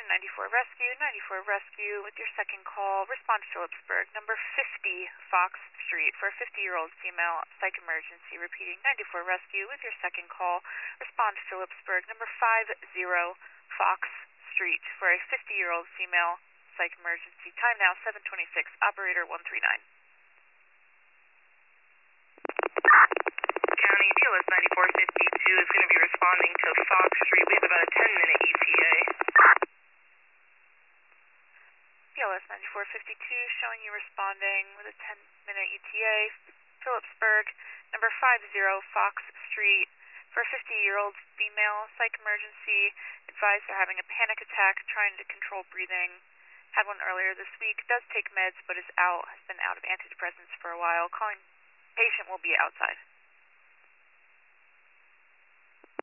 Station 94 Rescue with your second call. Respond to Phillipsburg, number 50 Fox Street for a 50-year-old female psych emergency. Repeating, 94 Rescue with your second call. Respond to Phillipsburg, number 50 Fox Street for a 50-year-old female psych emergency. Time now 7:26. Operator 139. County BLS 9452 is going to be responding to Fox Street. We have about a 10-minute ETA. BLS 9452 showing you responding with a 10-minute ETA. Phillipsburg, number 50 Fox Street for a 50-year-old female psych emergency. Advised they're having a panic attack, trying to control breathing. Had one earlier this week. Does take meds, but has been out of antidepressants for a while. Calling patient will be outside.